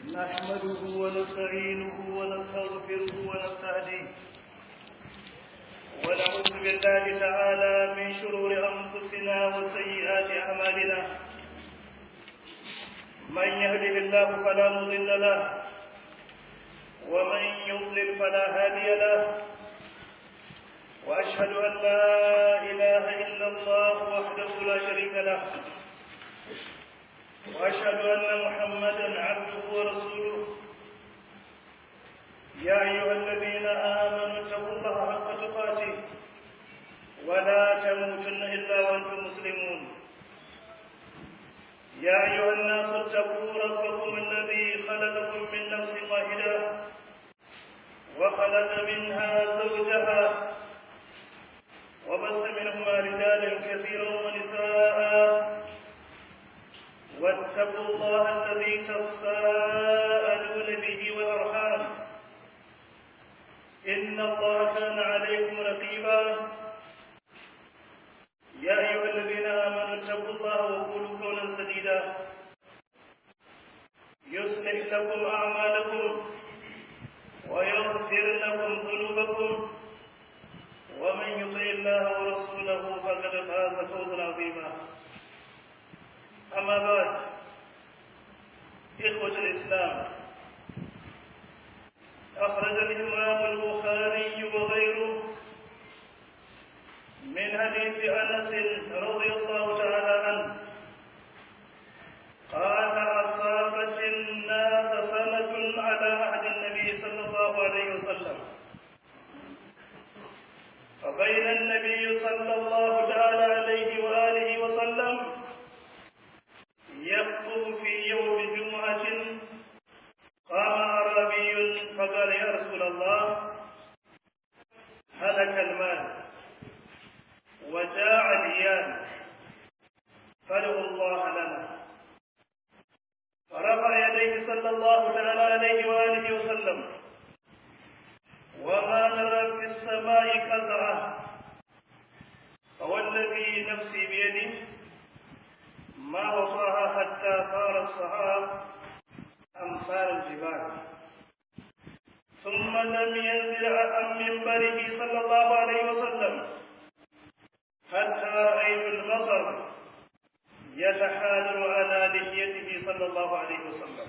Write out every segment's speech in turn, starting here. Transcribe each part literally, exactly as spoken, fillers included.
نحمده ونستعينه ونستغفره ونستهديه ونعوذ بالله تعالى من شرور أنفسنا وسيئات أعمالنا. من يهده الله فلا مضل له ومن يضلل فلا هادي له، وأشهد أن لا إله إلا الله وحده لا شريك له، وأشهد أن محمدا عبده ورسوله. يا أيها الذين آمنوا اتقوا الله حق تقاته ولا تموتن إلا وأنتم مسلمون. يا أيها الناس اتقوا ربكم الذي خلقكم من نفس واحدة وخلق منها زوجها وبث منهما رجالا كثيرا ونساء، واتقوا الله الذي تساءلون به والأرحام إن الله كان عليكم رقيبا. يا أيها الذين آمنوا اتقوا الله وقولوا قولا سديدا يصلح لكم أعمالكم ويغفر لكم ذنوبكم، ومن يطع الله ورسوله فقد فاز فوزا عظيما. أما بعد، إخوة الإسلام، أخرج الإمام البخاري وغيره من حديث أنس رضي الله تعالى عنه قال: أصابت الناس سنة على عهد النبي صلى الله عليه وسلم، فبين النبي صلى الله تعالى عليه وآله وسلم يخطب في يوم جمعة، قام أعرابي فقال: يا رسول الله، هلك المال وجاع العيال، فادعوا الله لنا. فرفع يديه صلى الله تعالى عليه وآله وسلم: وما نرى في السماء قزعة، فوالذي نفسي بيده ما وصاها حتى صار الصحاب أمثال الجبال. ثم لم ينزل عن منبره صلى الله عليه وسلم حتى رأيت المطر يتحادر على لحيته صلى الله عليه وسلم،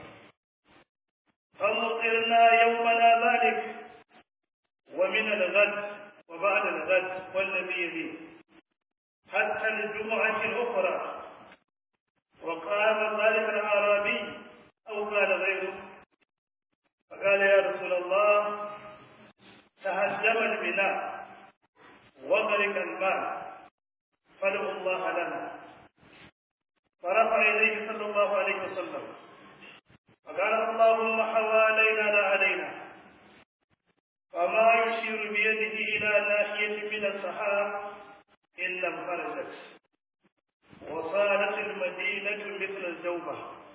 فمطرنا يومنا ذلك ومن الغد وبعد الغد والذي يليه حتى الجمعة الأخرى. وقال ذلك الأعرابي أو قال غيره، فقال: يا رسول الله، تهدم البناء وغرق الماء، فادعوا الله لنا. فرفع يديه صلى الله عليه وسلم فقال: اللهم حوالينا لا علينا. فما يشير بيده إلى ناحية من السحاب إلا انفرجت، وصارت المدينة مثل الجوبة،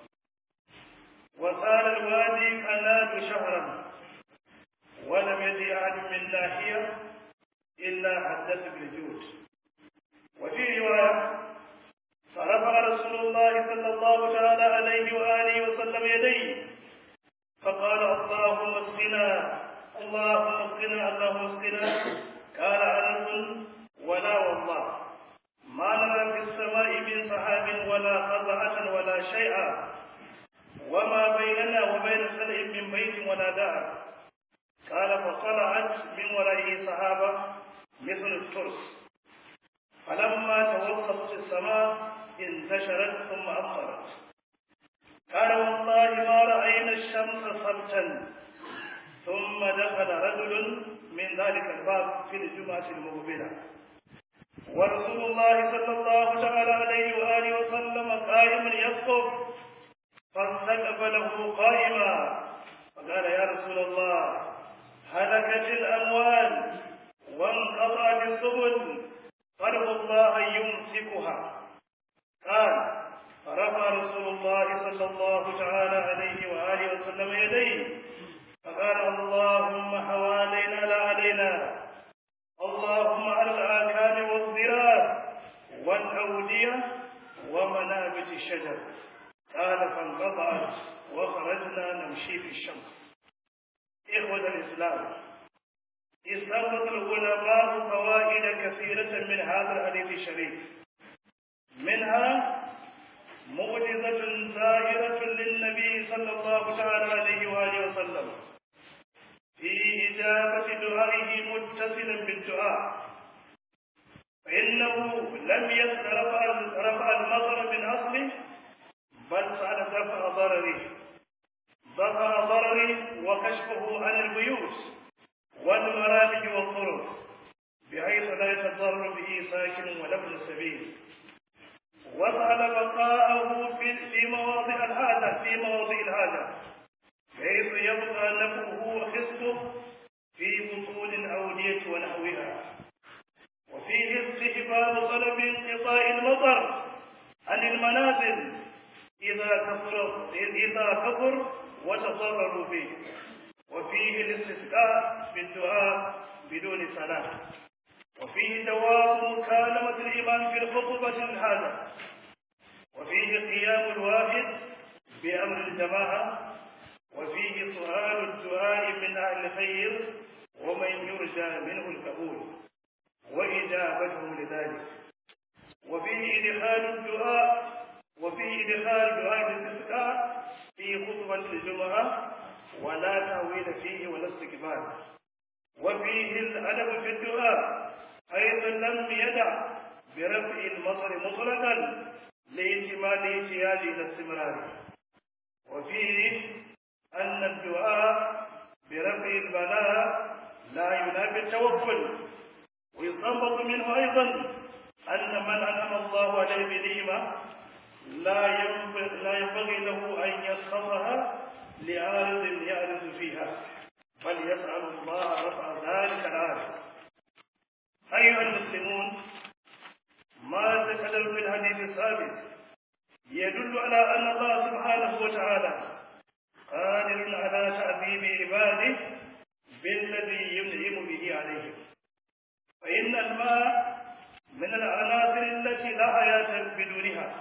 وصار الوادي كناد شهرا، ولم يجد أحد من ناحية إلا حدث بالجود. وفي رواية: فرفع رسول الله صلى الله تعالى عليه وآله وسلم يديه فقال: اللهم اسقنا اللهم اسقنا اللهم اسقنا. قال أنس: ولا والله ما نرى في السماء من سحاب ولا قزعة ولا شيئا، وما بيننا وبين خلء من بيت ولا دار. قال: فطلعت من ورائه سحابة مثل الترس، فلما توسطت السماء انتشرت ثم أمطرت. قال: والله ما رأينا الشمس سبتا. ثم دخل رجل من ذلك الباب في الجمعة المقبلة، ورسول الله صلى الله تعالى عليه وآله وسلم قائم يخطب، فاستقبله قائما فقال: يا رسول الله، هلكت الأموال وانقطعت السبل، فادعوا الله يمسكها. قال: فرفع رسول الله صلى الله تعالى عليه وآله وسلم يديه فقال: اللهم حوالينا لا علينا، اللهم على الآكام والذراع والأودية ومنابت الشجر. قال: فانقطعت وخرجت وخرجنا نمشي في الشمس. إخوة الإسلام، استنبط العلماء فوائد كثيرة من هذا الحديث الشريف، منها معجزة ظاهرة للنبي صلى الله تعالى عليه وآله وسلم في إجابة دعائه متصلا بالدعاء، فإنه لم يرفع رفع المطر من أصله، بل فعل دفع ضرره دفع ضرره وكشفه عن البيوت والمرافق والطرق بحيث لا يتضرر به ساكن ولا ابن السبيل، وفعل بقاءه في مواضع الحاجة في مواضع الحاجة بحيث يبقى نفعه وخصبه في بطون الأودية ونحوها. وفيه استحباب طلب انقطاع المطر عن المنازل إذا كثر إذا كثر وتضرروا به. وفيه الاستسقاء بالدعاء بدون صلاة. وفيه دوام مكالمة الإمام في الخطبة الحاجة. وفيه قيام الواحد بأمر الجماعة. وفيه سؤال الدعاء من أهل الخير ومن يرجى منه القبول وإجابتهم لذلك. وفيه إدخال الدعاء وفيه إدخال دعاء الاستسقاء في خطبة الجمعة ولا تأويل فيه ولا استكبار. وفيه الأدب في الدعاء حيث لم يدع برفع المطر مطلقا لاحتمال احتياج إلى الاستمرار. وفيه أن الدعاء برفع البلاء لا ينافي التوكل. ويستنبط منه أيضا أن من أنعم الله عليه بنعمة لا ينبغي له أن يسخطها لعارض يعرض فيها، بل يسأل الله رفع ذلك العارض. أيها المسلمون، ما تكلم في الحديث الثابت يدل على أن الله سبحانه وتعالى قادر على تأديب عباده بالذي ينعم به عليهم. فإن الماء من العناصر التي لا حياة بدونها،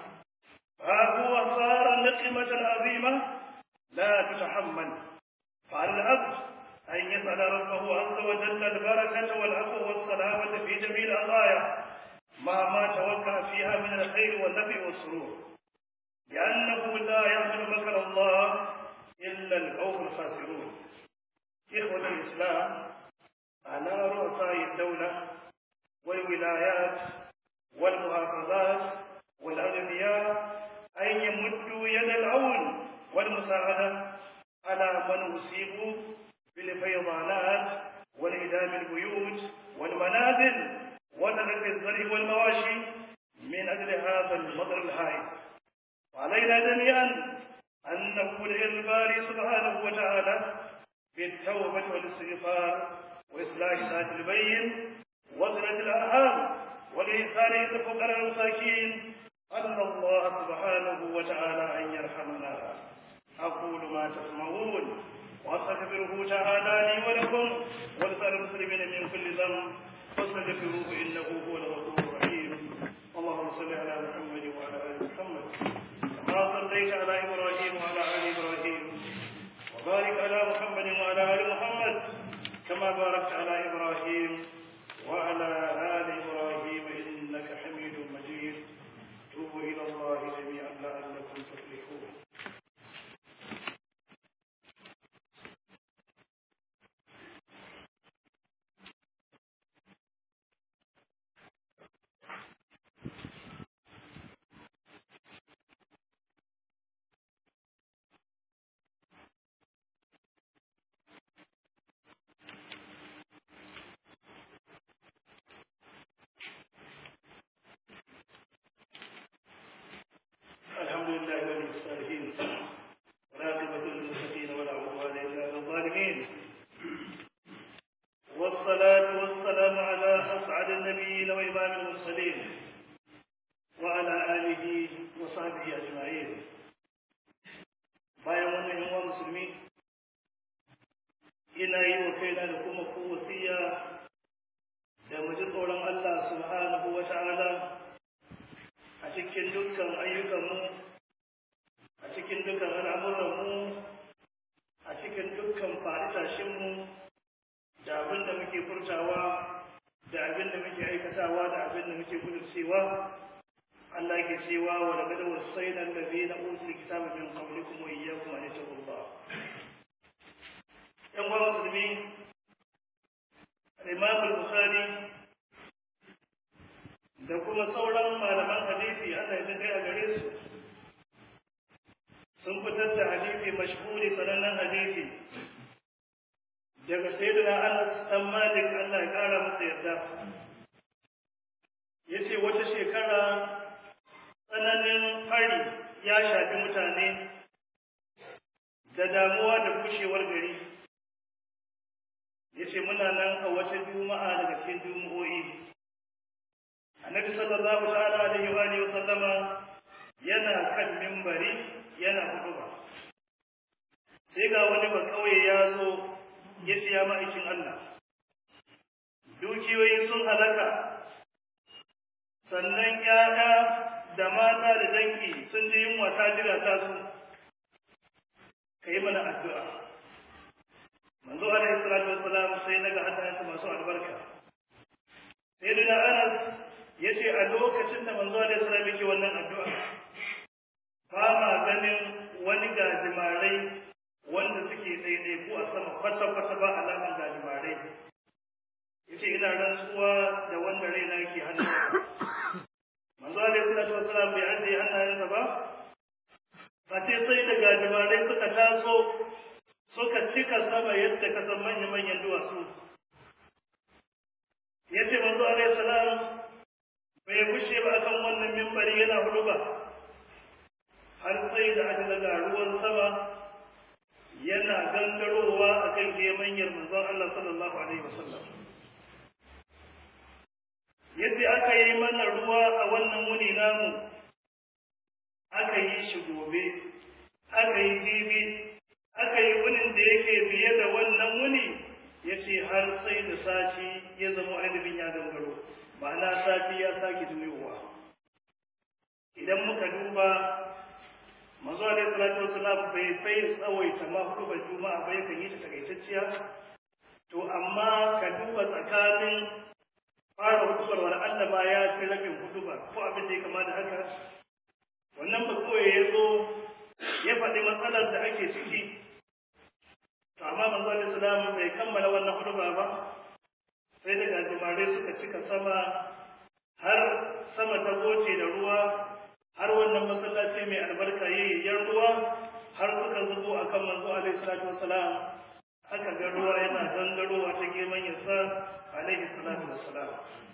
فهو صار نقمة عظيمة لا تتحمل. فعلى العبد أن يسأل ربه عز وجل البركة والعفو والسلامة في جميع القضايا مهما توقع فيها من الخير والنفع والسرور، لأنه لا يحمل مكر الله إلا القوم الخاسرون. إخوة الإسلام، على رؤساء الدولة والولايات والمحافظات والأغنياء أن يمدوا يد العون والمساعدة على من أصيبوا بالفيضانات وانهدام البيوت والمنازل وتلف الزرع والمواشي من أجل هذا المطر الهائل. وعلينا جميعا أن نقول إلى الباري سبحانه وتعالى بالتوبة والاستغفار وإصلاح ذات البين وصلة الأرحام والإحسان إلى الفقراء المساكين، أن الله سبحانه وتعالى أن يرحمنا. أقول ما تسمعون وأستغفره تعالى لي ولكم ولسائر المسلمين من كل ذنب فاستغفروه إنه هو الغفور الرحيم. اللهم صل على محمد وعلى آل محمد كما صليت على إبراهيم وعلى آل إبراهيم، وبارك على محمد وعلى آل محمد كما باركت على إبراهيم وعلى آل إبراهيم إنك حميد مجيد. توبوا إلى الله جميعا لعلكم تفلحون. الحمد لله ولي الصالحين والعاقبة للمتقين ولا عدوان إلا على الظالمين، والصلاة والسلام على أسعد النبيين وإمام المرسلين وعلى آله وصحبه أجمعين. bayan wannan yan uwa musulmi, ina yi wa kaina da kuma ku wasiya da mu ji tsoron Allah subhanahu wa ta'ala a cikin dukkan ayyukanmu, a cikin dukkan al'amuranmu, faɗi tashinmu da abin da muke furtawa da abin da muke aikatawa da abin da muke kudurcewa. Allah ke cewa wa laqad wassayna alladhina utul kitaba min qablikum wa iyyakum an taqullah. Yan uwa musulmi, Imam al-Bukhari da kuma sauran malaman hadisi Allah ya kai a gare su sun fitar da hadisi mashhuri sanannen hadisi daga sayyidina Anas dan Malik Allah ya kara masa yarda. Yace wata shekara tsananin fari ya shafi mutane da damuwa da bushewar gari. Yace muna nan a wata juma'a daga cikin jumu'o'i. Annabi sallallahu ta'ala alaihi wa alihi wa sallama yana kan minbari yana hutuba. Sai ga wani ba kauye ya zo ya ce ya ma'aikin Allah. Dukiyoyi sun halaka, sannan ƴaƴa da mata da dangi sun ji yunwa ta jira ta su. Kai mana addu'a. Manzo alaihi salatu wassalam sai naga hannayensa masu albarka. Sai da Anas yace a lokacin da manzo alaihi salatu yake wannan addu'a ba ma ganin wani gajimarai wanda suke daidai ko a sama kwata kwata ba alaman gajimarai. Yace ina rantsuwa da wanda raina yake hannunsa. Manzo alaihi salatu wassalam bai ajiye hannayensa ba. Fate sai da gajimarai suka taso suka cika sama yadda ka san manya-manyan duwatsu. Ya ce manzo alaihi salam bai gushe ba akan wannan mimbari yana hudu ba, har sai da aka daga ruwan sama yana gangarowa akan gemanyar manzon Allah sallallahu alaihi wasallam. Ya ce aka yi mana ruwa a wannan wuni namu, aka yi shi gobe, aka yi jibi, aka yi wunin da yake biye da wannan wuni. Ya ce har sai da sati ya zama ainihin ya gangaro, ma'ana sati ya sake juyowa. Idan muka duba manzo alaihi salatu wasalam bai fai tsawaita ma hudubar juma'a bai kan yi ta takaitacciya. To amma ka duba tsakanin fara hudubar wani Allah ma ya fi rabin hudubar ko abin da ya kama da haka. Wannan ba kawai ya zo ya faɗi matsalar da ake ciki. To amma manzo alaihi salam bai kammala wannan huduba ba, sai daga jimare suka cika sama har sama ta goce da ruwa, har wannan masallaci mai albarka yayi yan ruwa, har suka zubo akan manzo alaihi salatu wassalam. Aka ga ruwa yana gangarowa ta geman yasa alaihi salatu wassalam.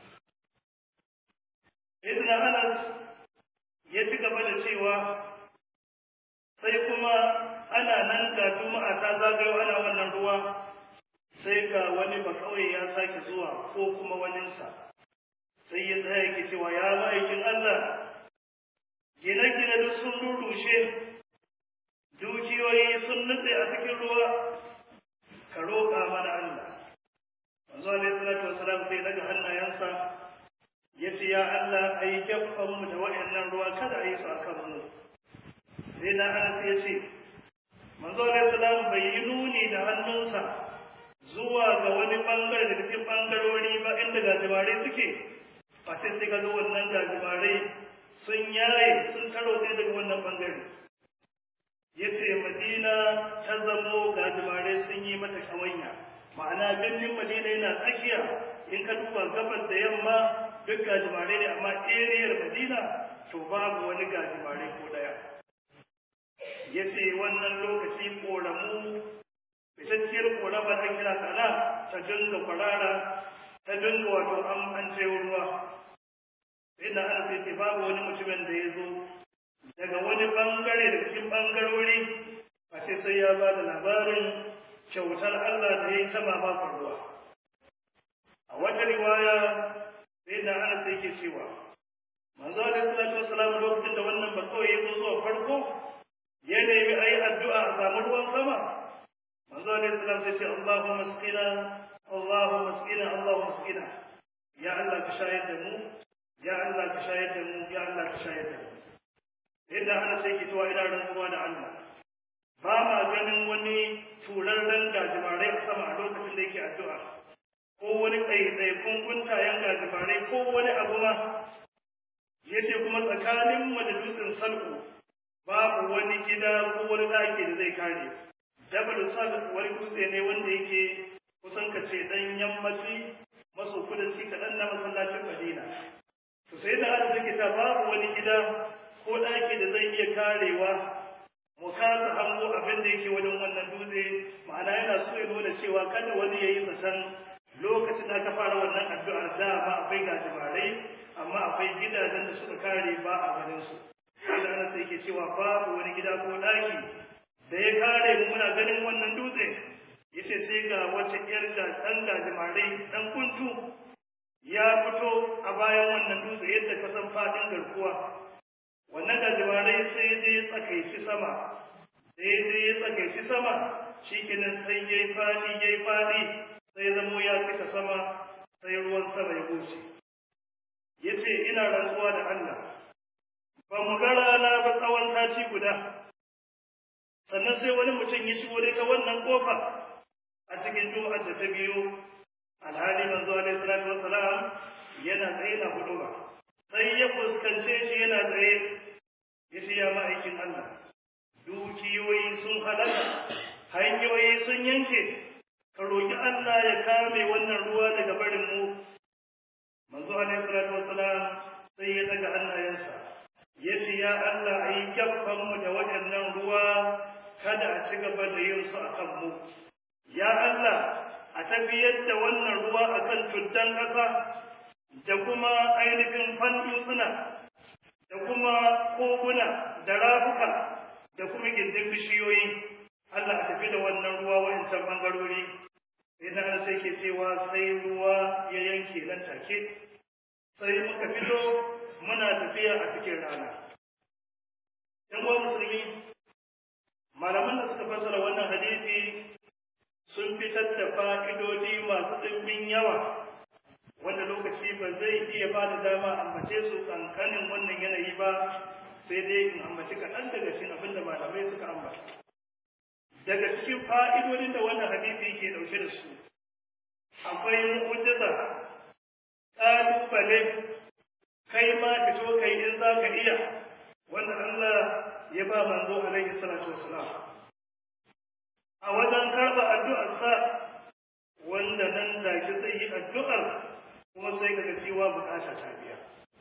Ibn Anas ya ci gaba da cewa sai kuma ana nan ga juma'a ta zagayo ana wannan ruwa, sai ga wani ba kawai ya sake zuwa ko kuma waninsa, sai ya tsaya yake cewa ya ma'aikin Allah, gine-gine duk sun rurrushe, dukiyoyi sun nutse a cikin ruwa, ka roƙa mana Allah. Manzo alaihi salatu wasalam sai daga hannayensa ya ce ya Allah ai mu da waɗannan ruwa kada a yi su akan mu. Sai na Anas ya ce manzo alaihi salam bai yi nuni da hannunsa zuwa ga wani bangare da cikin bangarori ba inda gajimare suke, a sai sai ga wannan gajimare sun yaye sun taro sai daga wannan bangare. Ya ce Madina ta zamo gajimare sun yi mata kawanya, ma'ana birnin Madina yana tsakiya, in ka duba gabas da yamma duk gajimare ne, amma eriyar Madina to babu wani gajimare ko daya. Ya ce wannan lokaci ƙoramu, fitacciyar ƙorama ta kira kana ta dinga kwarara, ta dinga wato an an ruwa. Inda ana sai ce babu wani mutumin da ya zo daga wani bangare da cikin bangarori a ce sai ya ba da labarin kyautar Allah da ya yi ta mamakon ruwa. A wata riwaya sai da ana sai ke cewa manzo alaihi salatu wasalam lokacin da wannan ba kawai ya zo zuwa farko ya nemi ayi addu'a a samu ruwan sama. Manzo alaihi salam sai ce Allahumma asqina Allahumma asqina Allahumma asqina, ya Allah ka shayar da mu, ya Allah ka shayar da mu, ya Allah ka shayar da mu. Inda ana sai ki tuwa ina rantsuwa da Allah, ba ma ganin wani turarren gajima ɗaiɗaikun kuntayen gajimarai ko wani abu ma. Yace kuma tsakanin mu da dutsen salku babu wani gida ko wani ɗaki da zai kare. Jabal Salk wani dutse ne wanda yake kusan ka ce ɗan yammaci maso kudanci kaɗan na masallacin Madina. To sai da Allah take ta babu wani gida ko ɗaki da zai iya karewa mu kasa hango abin da yake wajen wannan dutse, ma'ana yana so ya nuna cewa kada wani ya yi zaton lokacin da aka fara wannan addu'ar da ma akwai gajimarai amma akwai gidajen da suka kare ba a ganin su. Sai da Allah yake cewa babu wani gida ko ɗaki da ya kare mu muna ganin wannan dutse. Yace sai ga wata ƴar ga ɗan gajimarai ɗan kuntu ya fito a bayan wannan dutse yadda ka san faɗin garkuwa. Wannan gajimarai sai dai ya tsakaici sama, sai dai ya tsakaici sama, shi kenan sai ya yi faɗi ya yi faɗi sai zamo ya cika sama sai ruwan sama ya goce. Ya ce ina rantsuwa da Allah, ba mu ga rana ba tsawon taci guda, sannan sai wani mutum ya shigo dai ta wannan ƙofa a cikin juma'ar da ta biyo, alhali manzo alaihi salatu wassalam yana tsaye na hudu ba. Sai ya fuskance shi yana tsaye, ya ce ya ma'aikin Allah, dukiyoyi sun halaka, hanyoyi sun yanke, ka roƙi Allah ya kame wannan ruwa daga barin mu. Manzo alaihi salatu wassalam sai ya daga hannayensa, ya ce ya Allah a yi mu da waɗannan ruwa kada a ci gaba da yin su a kan mu. Ya Allah a tafiyar da wannan ruwa a kan tuddan ƙasa da kuma ainihin fandutsuna da kuma koguna da rafuka da kuma gindin bishiyoyi. Allah a tafi da wannan ruwa wa'incan bangarori. Sai na sai ke cewa sai ruwa ya yanke nan take. Sai muka fito muna tafiya a cikin rana. ‘Yan uwa musulmi, malaman da suka fassara wannan hadisi sun fitar da fa'idodi masu ɗimbin yawa, wanda lokaci ba zai iya ba da dama ambace su kankanin wannan yanayi ba, sai dai in ambaci kaɗan daga cikin abin da malamai suka ambata. Daga cikin fa'idodin da wannan hadisi ke ɗauke da su, akwai mu'jiza, ƙalubale, kai ma fito kai in za ka iya, wanda Allah ya ba manzo alaihi salatu wassalam. A wajen karɓa addu'arsa, wanda nan da ke zai yi addu'ar kuma sai kaga cewa bukata ta biya.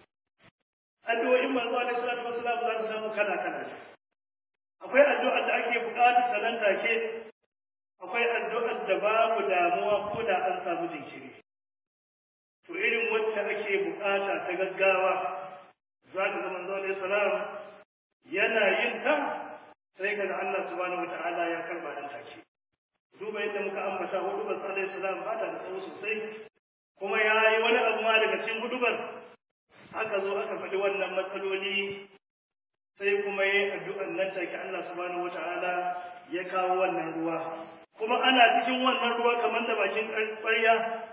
Addu'o'in manzo alaihi salatu wassalam za ka samu kala kala ne. Akwai addu'ar da ake bukatar ta nan take, akwai addu'ar da babu damuwa ko da an samu jinkiri. To irin wacce ake bukata ta gaggawa, za ka ga manzo alaihi salam yana yin ta sai kaga Allah subhanahu wataala ya karba nan take. Duba yadda muka ambata hudubar alaihi salam ba ta da tsawo sosai, kuma ya yi wani abu ma daga cikin hudubar aka zo aka faɗi wannan matsaloli, sai kuma ya yi addu'an nan take Allah subhanahu wata'ala ya kawo wannan ruwa. Kuma ana cikin wannan ruwa kamar da bakin ƙwarya,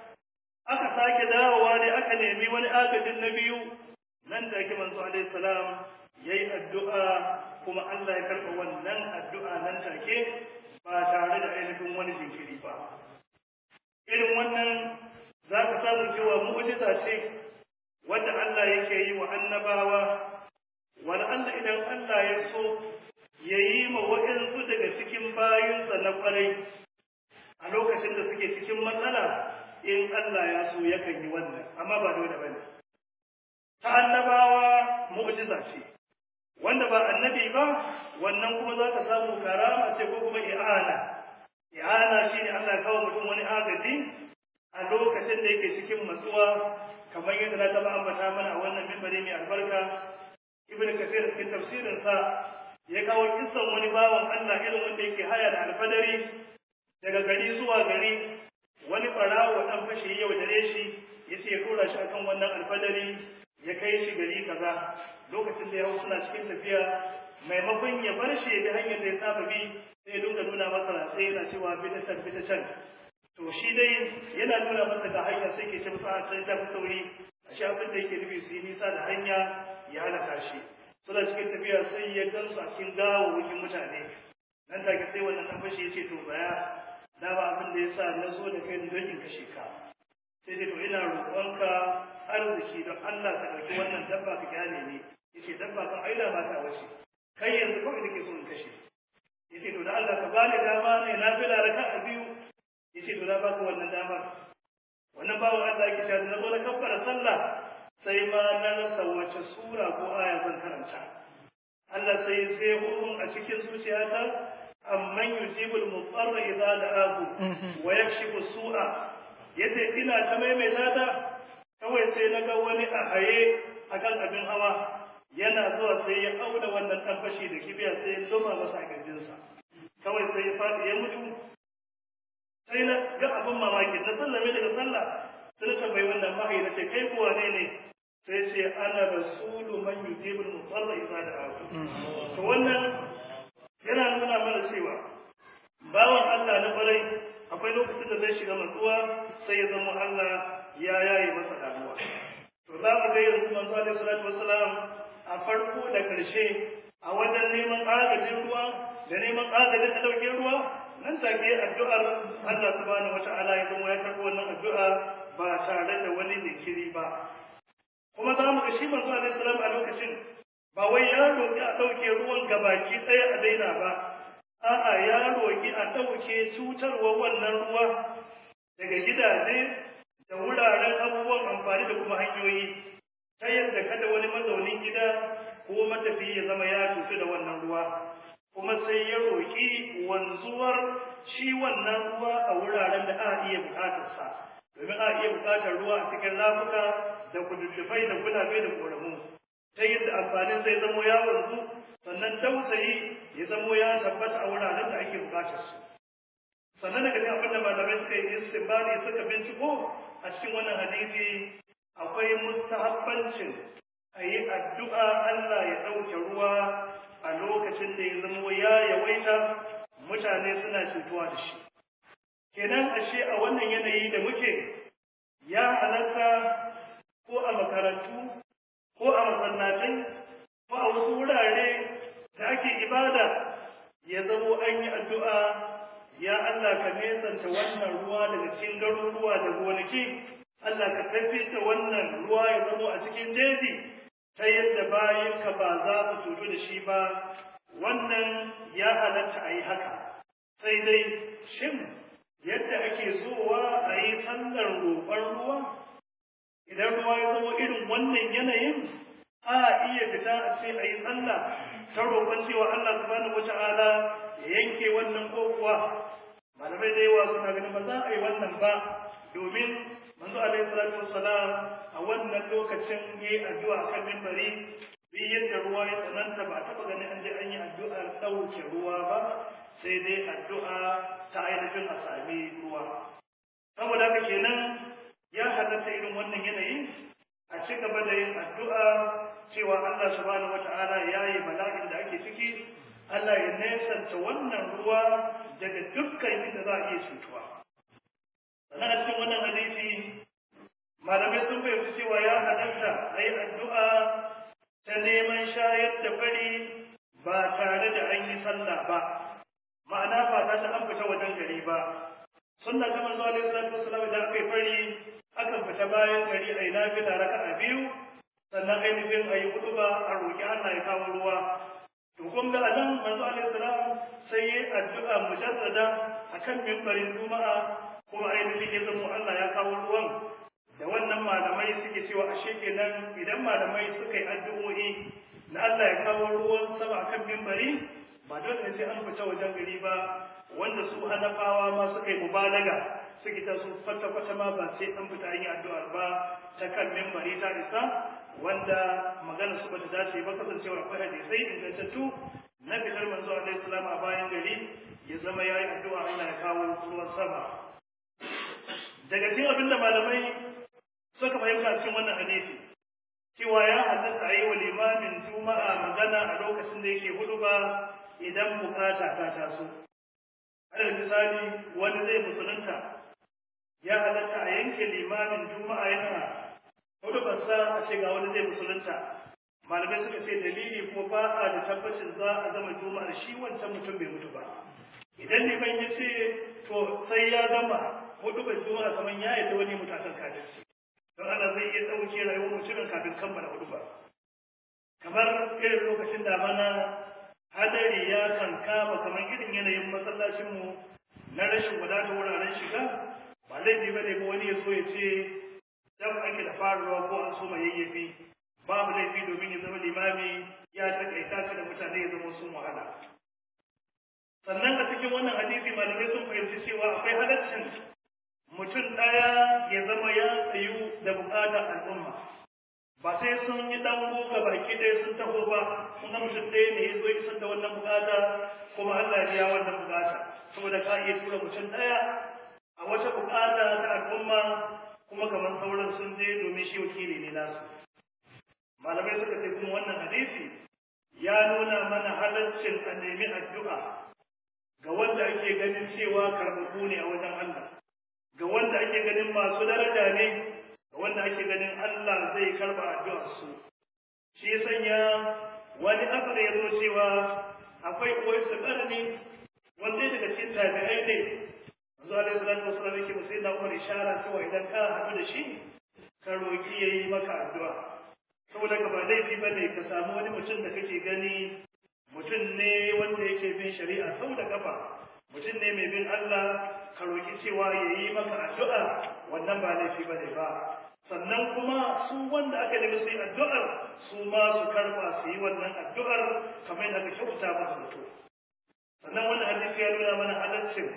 aka sake dawowa ne aka nemi wani agajin na biyu, nan take manzo alaihi salam ya yi addu'a kuma Allah ya karɓa wannan addu'a nan take ba tare da ainihin wani jinkiri ba. Irin wannan za ka samu cewa mu'jiza ce wadda Allah yake yi wa annabawa, wani Allah idan Allah ya so ya yi ma waɗansu daga cikin bayinsa na ƙwarai a lokacin da suke cikin matsala, in Allah ya so yakan yi wannan, amma ba dole ba ne. Ta annabawa mu'jiza ce, wanda ba annabi ba wannan kuma za ka samu karama ce ko kuma i'ana. I'ana shi ne Allah ya kawo mutum wani agaji a lokacin da yake cikin matsuwa, kamar yadda na taɓa ambata mana a wannan mimbari mai albarka. Ibn Kathir cikin tafsirinsa ya kawo kissan wani bawan Allah irin wanda yake haya da alfadari daga gari zuwa gari. Wani ɓarawo ɗan fashe yau dare shi ya ce ya tura shi akan wannan alfadari ya kai shi gari kaza. Lokacin da ya hau suna cikin tafiya, maimakon ya bar shi ya bi hanyar da ya saba bi, sai ya dinga nuna masa sai yana cewa bi ta can bi ta can. To shi dai yana nuna masa ga hanya sai ke ce masa sai ta fi sauri, a shi abin da yake nufi su yi nisa da hanya ya halaka shi. Suna cikin tafiya sai ya gansu a cikin gawawwakin mutane. Nan take sai wannan ɗan fashi ya ce to baya, na ba abin da ya sa na zo da kai don in kashe ka. sai dai to ina roƙonka arziki don Allah ka ɗauki wannan dabba ka kyale ni yace dabba kan aida ba ta wace kai yanzu kawai nake so in kashe yace to da Allah ka bani dama ne na fila raka'a biyu yace to na baka wannan dama wannan bawo Allah yake cewa na zo na kabbara sallah sai ma na rasa wace sura ko aya zan karanta Allah sai sai hukum a cikin zuciyata amman yujibul mutarra idza da'ahu wa yakshifu su'a yace ina ta maimaita ta kawai sai na ga wani a haye akan abin hawa yana zuwa sai ya auna wannan dan fashi da kibiya sai ya loma masa a kirjinsa kawai sai ya fadi ya mutu sai na ga abin mamaki na sallame daga sallah sai na tambayi wannan mahayi na ce kai ko wane ne sai ce ana rasulu man yujibul mutarra idza da'ahu to wannan yana nuna mana cewa bawan Allah na kwarai akwai lokacin da zai shiga matsuwa sai ya zama Allah ya yaye masa damuwa to za mu ga yanzu manzo alaihi salatu wassalam a farko da karshe a wajen neman agajin ruwa da neman agajin a dauke ruwa nan take addu'ar Allah subhanahu wataala ya zama ya karɓi wannan addu'a ba tare da wani jinkiri ba kuma za mu ga shi manzo alaihi salam a lokacin ba wai ya roƙi a ɗauke ruwan gabaki ɗaya a daina ba a'a ya roƙi a ɗauke cutarwa wannan ruwa daga gidaje da wuraren abubuwan amfani da kuma hanyoyi ta yadda kada wani mazaunin gida ko matafiyi ya zama ya cutu da wannan ruwa kuma sai ya roƙi wanzuwar shi wannan ruwa a wuraren da a iya buƙatarsa domin a iya buƙatar ruwa a cikin rafuka da kududdufai da gulabe da ƙoramu ta yadda amfanin zai zamo ya wanzu sannan tausayi ya zamo ya tabbata a wuraren da ake buƙatar su sannan daga cikin abin da malamai suka yi istinbadi suka binciko a cikin wannan hadisi akwai mustahabbancin a yi addu'a Allah ya ɗauke ruwa a lokacin da ya zamo ya yawaita mutane suna cutuwa da shi kenan ashe a wannan yanayi da muke ya halatta ko a makarantu ko a masallatai ko a wasu wurare da ake ibada ya zamo an yi addu'a ya Allah ka nesanta wannan ruwa daga cikin garuruwa da gonaki Allah ka tafita wannan ruwa ya zamo a cikin jeji ta yadda bayanka ba za su cutu da shi ba wannan ya halatta a yi haka sai dai shin yadda ake zuwa a yi sallar roƙon ruwa idan ruwa ya zama irin wannan yanayin a iya fita a ce a yi sallah ta roƙon cewa Allah subhanahu wata'ala ya yanke wannan kokuwa malamai da yawa suna ganin ba za a yi wannan ba domin manzo alaihi salatu wassalam a wannan lokacin yayi addu'a kan minbari bi yadda ruwa ya tsananta ba taɓa ganin an je an yi addu'a ɗauke ruwa ba sai dai addu'a ta ainihin a sami ruwa saboda haka kenan ya halatta irin wannan yanayi a ci gaba da yin addu'a cewa Allah subhanahu wata'ala ya yi bala'in da ake ciki Allah ya nesanta wannan ruwa daga dukkan inda za a iya cutuwa sannan a cikin wannan hadisi malamai sun fahimci cewa ya halatta a yi addu'a ta neman shayar da fari ba tare da an yi sallah ba ma'ana ba ta ta an fita wajen gari ba sunna ta manzo alaihi salatu wasallam da aka yi fari akan fita bayan gari a yi nafila raka'a biyu sannan ainihin a yi huɗuba a roƙi Allah ya kawo ruwa to kun ga anan manzo alaihi salam sai yi addu'a mujaddada akan mimbarin juma'a kuma ainihin ya zama Allah ya kawo ruwan da wannan malamai suke cewa ashe kenan idan malamai suka yi addu'o'i na Allah ya kawo ruwan sama akan mimbari ba dole ne sai an fita wajen gari ba wanda su hanafawa ma suka yi mubalaga suke ta su kwata kwata ma ba sai an fita an yi addu'ar ba ta kan mimbari ta isa wanda magana su bata dace ba kasancewa akwai hadisai ingantattu na fitar manzo alaihi salam a bayan gari ya zama yayi addu'a Allah ya kawo ruwan sama daga cikin abinda malamai suka fahimta cikin wannan hadisi cewa ya halatta a yi wa limamin juma'a magana a lokacin da yake hudu ba idan bukata ta taso alal misali wani zai musulunta ya halatta a yanke limamin juma'a yana hudu ba sa a ce ga wani zai musulunta malamai suka ce dalili ko ba a da tabbacin za a gama juma'ar shi wancan mutum bai mutu ba idan liman ya ce to sai ya gama hudu bai juma'a kamar ya yadda wani mutu akan kafirci don Allah zai iya ɗauke rayuwar mutumin kafin kammala hudu ba kamar irin lokacin damana hadari ya kan kama kamar irin yanayin masallacinmu na rashin wadatar wuraren shiga ba laifi ba ne ba wani ya so ya ce dan ake da faruwa ko an so mai yayyafi babu laifi domin ya zama limami ya takaita ka da mutane ya zama sun wahala sannan a cikin wannan hadisi malamai sun fahimci cewa akwai halaccin mutum ɗaya ya zama ya tsayu da buƙatar al'umma ba sai sun yi ɗango ga baki ɗaya sun taho ba kuma mutum ɗaya ne ya zo isar da wannan buƙata kuma Allah ya biya wannan buƙata saboda ka iya tura mutum ɗaya a wata buƙata ta al'umma kuma kamar sauran sun je domin shi wakili ne nasu malamai suka ce kuma wannan hadisi ya nuna mana halaccin a nemi addu'a ga wanda ake ganin cewa karɓaɓɓu ne a wajen Allah ga wanda ake ganin masu daraja ne ga wanda ake ganin Allah zai karɓa addu'ar su shi ya sanya wani asar ya zo cewa akwai koyi su ƙarni wanda daga cikin tabi'ai ne zuwa alaihi salatu wasallam yake musayi da Umar ishara cewa idan ka haɗu da shi ka roƙi yayi maka addu'a saboda ka ba laifi bane ka samu wani mutum da kake gani mutum ne wanda yake bin shari'a sau da kafa mutum ne mai bin Allah ka roƙi cewa yayi maka addu'a wannan ba laifi bane ba sannan kuma su wanda aka nemi su yi addu'ar su ma su karba su yi wannan addu'ar kamar yadda aka kyauta masu to sannan wannan hadisi ya nuna mana halaccin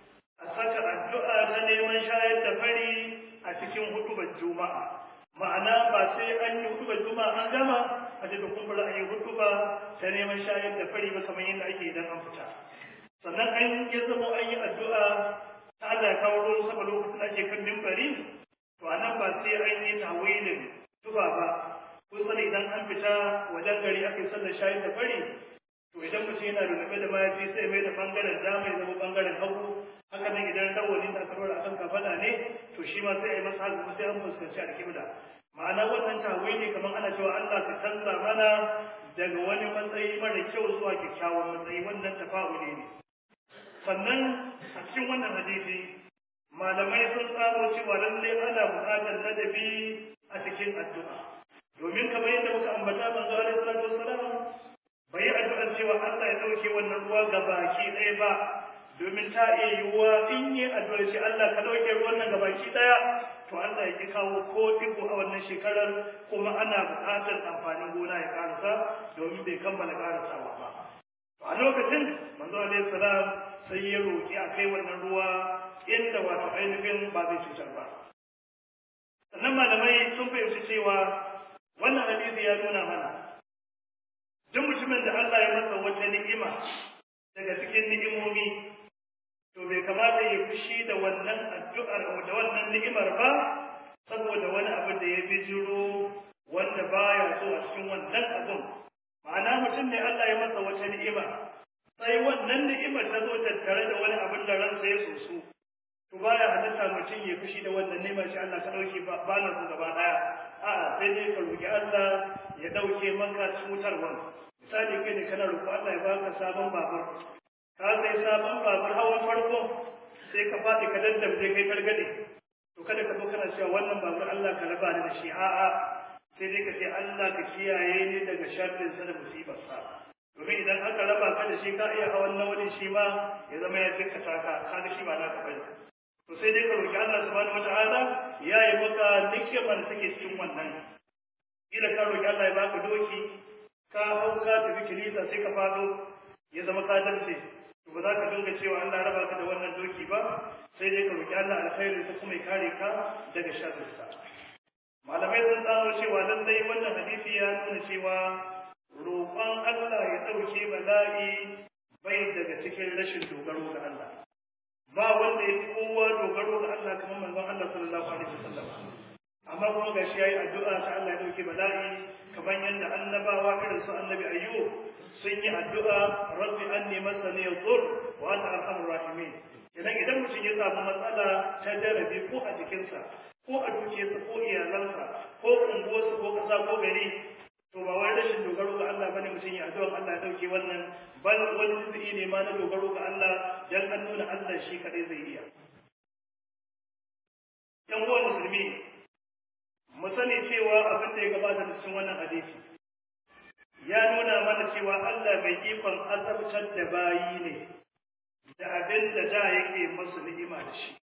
a saka addu'a ta neman shayar da fari a cikin hutubar juma'a ma'ana ba sai an yi hutubar juma'a an gama a cikin kumbura an yi hutuba ta neman shayar da fari ba kamar yadda ake idan an fita sannan an yi zama an yi addu'a ta Allah ya kawo ruwan sama lokacin ake kan mimbari to anan ba sai an yi tawilin tuba ba kun sani idan an fita wajen gari ake sallar shayar da fari to idan mutum yana rulluɓe da mayafi sai mai da bangaren dama ya zama bangaren hagu haka nan idan rawanin da aka rora akan kafada ne to shi ma sai a yi masa haka sai an fuskanci alƙibla ma'ana wannan tawili kamar ana cewa Allah ka canza mana daga wani matsayi mara kyau zuwa kyakkyawan matsayi wannan tafa'uli ne sannan a cikin wannan hadisi malamai sun tsaro cewa lallai ana buƙatar ladabi a cikin addu'a domin kamar yadda muka ambata manzo alaihi salatu wassalam bai yi addu'ar cewa Allah ya dauke wannan ruwa ga baki ɗaya ba domin ta iya yiwuwa in yi addu'ar shi Allah ka dauke ruwan nan ga baki ɗaya to Allah ya ki kawo ko digo a wannan shekarar kuma ana buƙatar amfanin gona ya karasa domin bai kammala karasawa ba a lokacin manzo alaihi salam sai ya roki a kai wannan ruwa inda wato ainihin ba zai cutar ba sannan malamai sun fahimci cewa wannan hadisi ya nuna mana duk mutumin da Allah ya masa wata ni'ima daga cikin ni'imomi to bai kamata ya fushi da wannan addu'ar da wannan ni'imar ba saboda wani abu da ya bijiro wanda baya so a cikin wannan abun ma'ana mutum ne Allah ya masa wata ni'ima sai wannan ni'imar ta zo tattare da wani abin da ransa ya soso to baya halatta mutum ya fushi da wannan ni'imar shi Allah ka dauke ba na su gaba daya a'a sai dai ka roki Allah ya dauke maka cutarwa misali kai ne kana roƙo Allah ya baka sabon babur ka sai sabon babur hawan farko sai ka fadi ka daddamje kai targade to kada ka zo kana cewa wannan babur Allah ka raba ni da shi a'a sai dai ka ce Allah ka kiyaye ni daga sharrin sa da musibar sa domin idan aka raba ka da shi ka iya hawan na wani shi ma ya zama ya dinka saka ka ga shi ba naka bane to sai dai ka roki Allah subhanahu wataala ya yi maka nikimar take cikin wannan kila ka roki Allah ya baka doki ka hau ka tafi kilisa sai ka fado ya zama ka dace to ba za ka dinga cewa Allah raba ka da wannan doki ba sai dai ka roki Allah alkhairi ta kuma ya kare ka daga sharrin sa malamai sun tsaro cewa lallai wannan hadisi ya nuna cewa roƙon Allah ya ɗauke bala'i bai daga cikin rashin dogaro ga Allah ba wanda ya fi kowa dogaro ga Allah kamar manzon Allah sallallahu alaihi wasallam amma kuma gashi yayi addu'a ta Allah ya ɗauke bala'i kamar yadda annabawa irin su annabi ayyub sun yi addu'a rabbi anni masani yadur wa anta arhamur rahimin idan idan mutum ya samu matsala ta jarabi ko a jikinsa ko a dukiyarsa ko iyalansa ko unguwarsa ko ƙasa ko gari to ba wai rashin dogaro ga Allah bane mutum ya addu'a Allah ya dauke wannan bal wani zai ne ma na dogaro ga Allah dan an nuna Allah shi kadai zai iya ‘yan uwan musulmi mu sani cewa abin da ya gabata da cikin wannan hadisi ya nuna mana cewa Allah mai ikon azabtar da bayi ne da abin da da yake masu ni'ima da shi.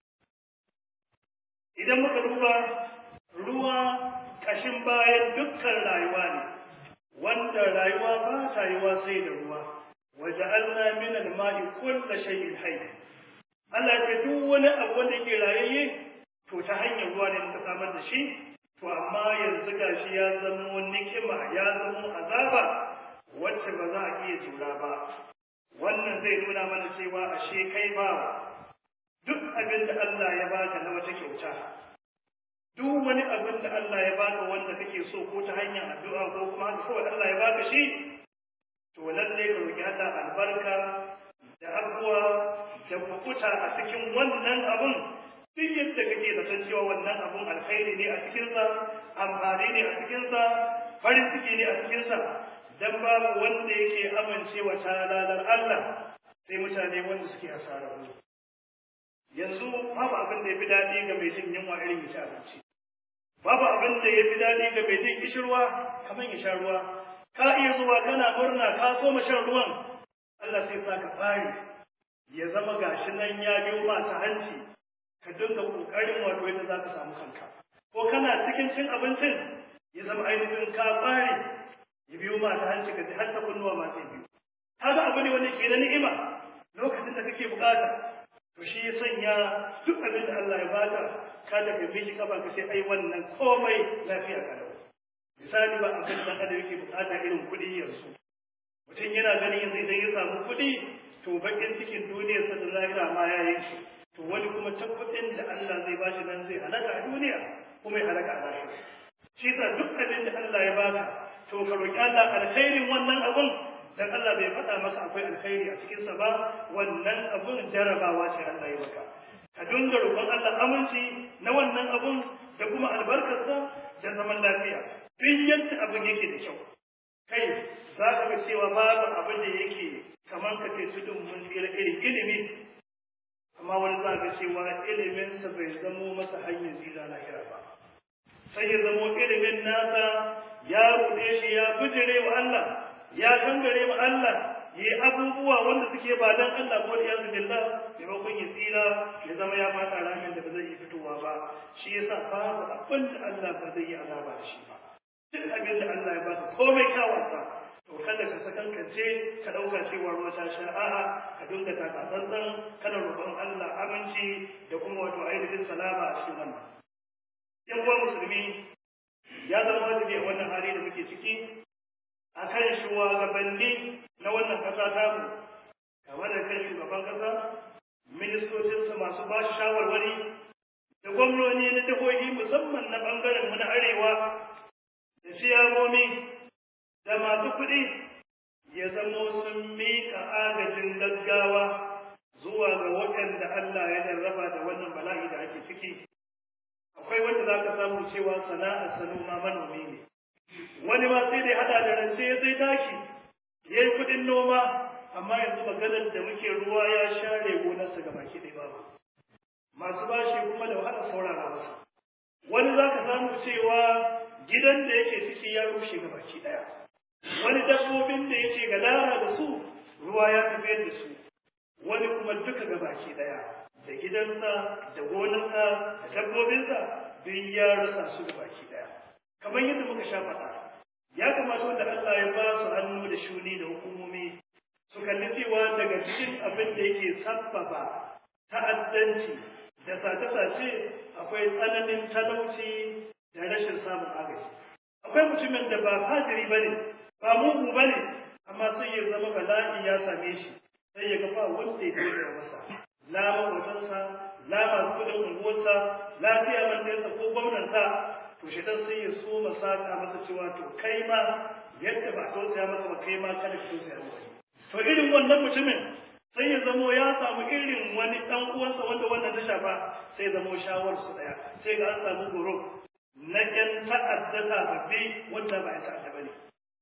Idan muka duba ruwa kashin bayan dukkan rayuwa ne, wanda rayuwa ba ta yiwa sai da ruwa. Waja'alna min al-ma'i kullu shay'in hayy. Allah ya duk wani abu wanda yake rayayye to ta hanyar ruwa ne muka samar da shi. To amma yanzu gashi ya zama nikima, ya zama azaba wacce ba za a iya jura ba. Wannan zai nuna mana cewa ashe kai ba duk abin da Allah ya baka na wata kyauta, duk wani abin da Allah ya baka wanda kake so ko ta hanyar addu'a ko kuma haka kawai Allah ya baka shi, to lalle ka roki Allah albarka da abuwa da kukuta a cikin wannan abun. Duk yadda kake da san cewa wannan abun alkhairi ne a cikinsa, amfani ne a cikinsa, farin ciki ne a cikinsa, dan babu wanda yake amincewa talalar Allah sai mutane wanda suke hasararru. Yanzu babu abin da ya fi daɗi ga mai jin yunwa irin ya ci abinci. Babu abin da ya fi daɗi ga mai jin kishirwa kamar ya sha ruwa. Ka iya zuwa kana murna ka so shan ruwan, Allah sai sa ka fari ya zama gashi nan ya biyo ma ta hanci, ka dinga kokarin wato yadda za ka samu kanka. Ko kana cikin cin abincin ya zama ainihin ka fari ya biyo ma ta hanci ka ji har ta kunnuwa ma sai biyu. Kaga abu ne wanda ke da ni'ima lokacin da kake bukata. To shi ya sanya duk abin da Allah ya baka kada ka miki kafa ka ce ai wannan komai lafiya kalau. Misali ba abin da kada yake bukata irin kuɗi yanzu. Mutum yana ganin yanzu idan ya samu kuɗi to bakin cikin duniyar sa da lahira ma ya yi shi. To wani kuma ta kuɗin da Allah zai bashi nan zai halaka a duniya kuma ya halaka a lahira. Shi yasa duk abin da Allah ya baka to ka roki Allah alkhairin wannan abun, dan Allah bai faɗa maka akwai alkhairi a cikinsa ba, wannan abun jarabawa ce Allah ya maka. Ka dinga roƙon Allah aminci na wannan abun da kuma albarkarsa da zaman lafiya. Duk yadda abin yake da kyau, kai za ka ga cewa babu abin da yake kamar ka ce tudun mun tsira irin ilimi, amma wani za ka cewa iliminsa bai zamo masa hanyar tsira lahira ba. Sai ya zamo ilimin nasa ya ruɗe shi ya bijire wa Allah, ya kangare ma Allah, ya yi abubuwa wanda suke ba dan Allah ko da yanzu billah, maimakon ya tsira ya zama ya fata ramin da ba zai yi fitowa ba. Shi yasa babu abin da Allah ba zai yi azaba da shi ba. Duk abin da Allah ya baka komai kyawarsa, to kada ka sakankance ka ɗauka cewa ruwa ta sha, a'a ka dinga taka tsantsan, kada roƙon Allah aminci da kuma wato ainihin salama a cikin wannan. Yan uwan musulmi, ya zama wajibi a wannan hali da muke ciki a kan shugabanni na wannan ƙasa tamu, kamar da kan shugaban ƙasa, ministocinsa masu ba shi shawarwari, da gwamnoni na jihohi musamman na ɓangaren mu na arewa, da siyamomi, da masu kuɗi, ya zamo sun miƙa agajin gaggawa zuwa ga waɗanda Allah ya jarraba da wannan bala'i da ake ciki. Akwai wanda za ka samu cewa sana'ar sa noma manomi ne. Wani ma sai dai hada da rance ya sai taki, ya yi kuɗin noma, amma yanzu maganar da muke ruwa ya share gonarsa ga baki ɗaya babu. Masu bashi kuma da wahala saurara masa. Wani za ka samu cewa gidan da yake ciki ya rushe ga baki ɗaya. Wani dabbobin da yake gadara da su ruwa ya tafiyar da su. Wani kuma duka ga baki ɗaya. Da gidansa, da gonarsa, da dabbobinsa, duk ya rasa su ga baki ɗaya. Kamar yadda muka sha faɗa, ya kamata wanda Allah ya ba su hannu da shuni da hukumomi su kalli cewa daga cikin abin da yake sabbaba ta'addanci da sace-sace akwai tsananin talauci da rashin samun agaji. Akwai mutumin da ba fajiri bane, ba mugu bane, amma sai ya zama bala'i ya same shi, sai ya ga ba wanda ya taimaka masa. La maƙotansa, la masu kudin unguwarsa, lafiya mantansa ko gwamnansa, to shi dan sai ya so masaka masa cewa to kai ma yadda ba tausaya masa ba kai ma kada ka tausaya masa. To irin wannan mutumin sai ya zamo ya samu irin wani dan uwansa wanda wannan ta shafa, sai ya zamo shawar su daya, sai ga an samu goro na ƴan ta'adda sababbi wanda ba ya ta'adda bane.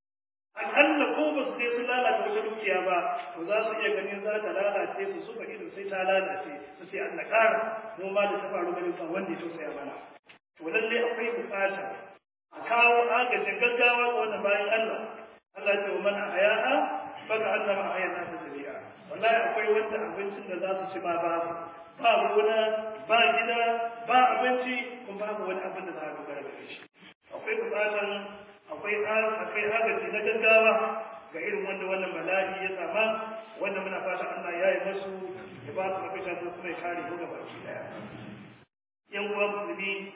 akalla ko ba su kai sun lalata wata dukiya ba to za su iya ganin za ta lalace su suka ido sai ta lalace su sai Allah ƙara mu ma da ta faru ganin ba wanda ya tausaya mana to lalle akwai bukata a kawo agajin gaggawa ga wannan bayan Allah Allah ya ce wa man ahyaha baka annama ahyana ta jami'a wallahi akwai wanda abincin da za su ci ba babu ba gona ba gida ba abinci kuma babu wani abin da za a dogara da shi akwai bukatan akwai akwai agaji na gaggawa ga irin wanda wannan bala'i ya sama wanda muna fata Allah ya yi masu ya ba su mafita ko kuma ya kare mu gaba ki daya yan uwa musulmi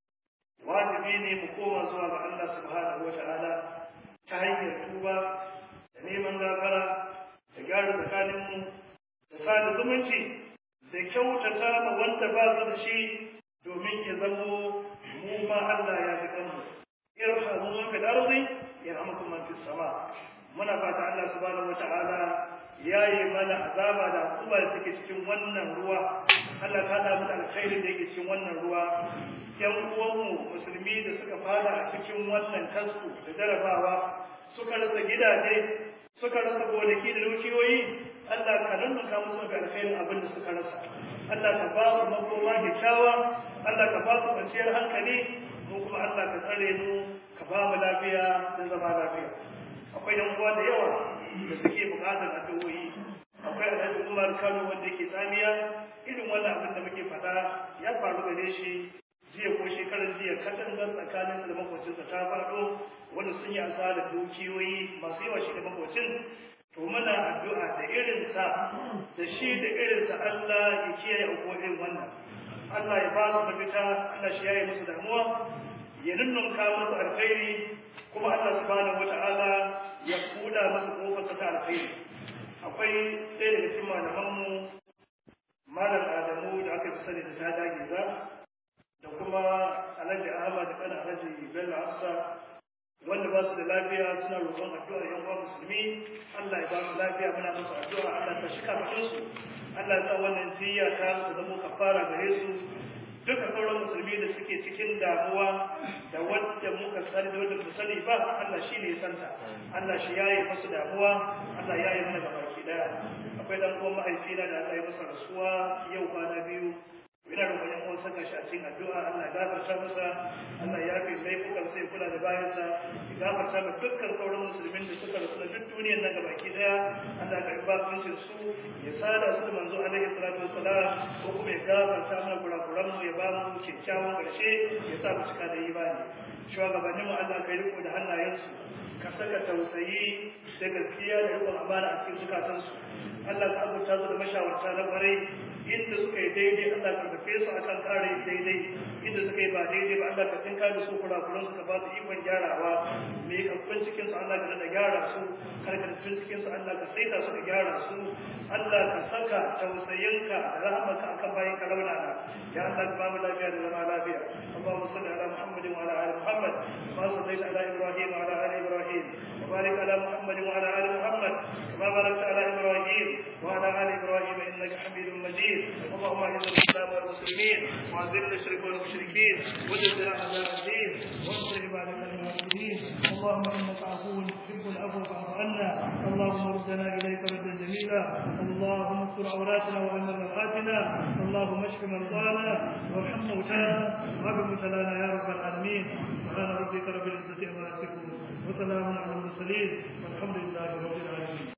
wajibi ne mu koma zuwa ga Allah subhanahu wataala ta hanyar tuba da neman gafara da gyara tsakaninmu da sada zumunci da kyautata ma wanda ba su da shi domin ya zamo mu ma Allah ya ji kanmu irhamu man fil ardi yarhamukum man fis sama muna fata Allah subhanahu wataala yayi mana azaba da kuma da take cikin wannan ruwa Allah ta da mu da alkhairin da yake cikin wannan ruwa yan uwanmu musulmi da suka fada a cikin wannan tasku da jarabawa suka rasa gidaje suka rasa gonaki da dukiyoyi Allah ka nunnuka musu ga alkhairin abin da suka rasa Allah ka ba su makoma kyakkyawa Allah ka ba su kwanciyar hankali mu kuma Allah ka tsare mu ka ba mu lafiya da zama lafiya akwai yan uwa da yawa da suke bukatar addu'o'i akwai Alhaji Umar Kano wanda yake tsamiya irin wannan abin da muke faɗa ya faru gare shi jiya ko shekarar jiya katangar tsakanin da makocinsa ta faɗo wanda sun yi asarar dukiyoyi masu yawa shi da makocin to muna addu'a da irinsa da shi da irinsa Allah ya kiyaye abubuwan wannan Allah ya ba su mafita Allah shi yayi musu damuwa ya nunnunka musu alkhairi kuma Allah subhanahu wata'ala ya buɗa musu kofar ta alkhairi akwai ɗaya daga cikin malamanmu malam Adamu da aka fi sani da ta dage za da kuma Alhaji Ahmad da kana Alhaji Bello Hafsa wanda ba su da lafiya suna roƙon addu'a yan uwa musulmi Allah ya ba su lafiya muna musu addu'a Allah ta shika mutum su Allah ya sa wannan jiya ta su zama kafara gare su duka sauran musulmi da suke cikin damuwa da wanda muka sani da wanda sani ba Allah shi ne ya santa Allah shi yayi musu damuwa Allah yayi mana gabaki daya akwai dan uwan mahaifina da Allah ya masa rasuwa yau kwana biyu ina roƙon yan uwan saka shi a cikin addu'a Allah ya gafarta masa Allah ya yafe laifukan sai kula da bayansa ya gafarta ma dukkan sauran musulmin da suka rasu da duk duniyar nan gabaki daya Allah ya karɓi bakuncin su ya sada su da manzo alaihi salatu wassalam ko kuma ya gafarta mana kurakuran mu ya ba mu kyakkyawan ƙarshe ya sa mu cika da imani shugabannin mu Allah kai riko da hannayensu ka saka tausayi da gaskiya da riƙon amana a cikin zukatansu Allah ka azurta su da mashawarta na ƙwarai inda suka yi daidai Allah ka tafe su akan kare daidai inda suka yi ba daidai ba Allah ka tinka da su kurakuran su ka ba su ikon gyarawa me kafin cikin su Allah ka da gyara su karkatun cikin su Allah ka saita su da gyara su Allah ka saka tausayinka da rahmaka akan bayin ka raunana ya Allah ka ba mu lafiya da zama lafiya Allahumma salli ala Muhammad wa ala ali Muhammad kama sallaita ala Ibrahim wa ala ali Ibrahim wa barik ala Muhammad wa ala ali Muhammad kama barakta ala Ibrahim wa ala ali Ibrahim innaka Hamidum Majid اللهم اعز الاسلام والمسلمين واذل الشرك والمشركين ودمر اعداء الدين وانصر عبادك الموحدين اللهم انك عفو تحب العفو فاعف عنا اللهم ردنا اليك ردا جميلا اللهم استر عوراتنا وامن رواتنا اللهم اشف مرضانا وارحم موتانا واغفر موتانا يا رب العالمين سبحان ربك رب العزه عما يصفون وسلام على المرسلين والحمد لله رب العالمين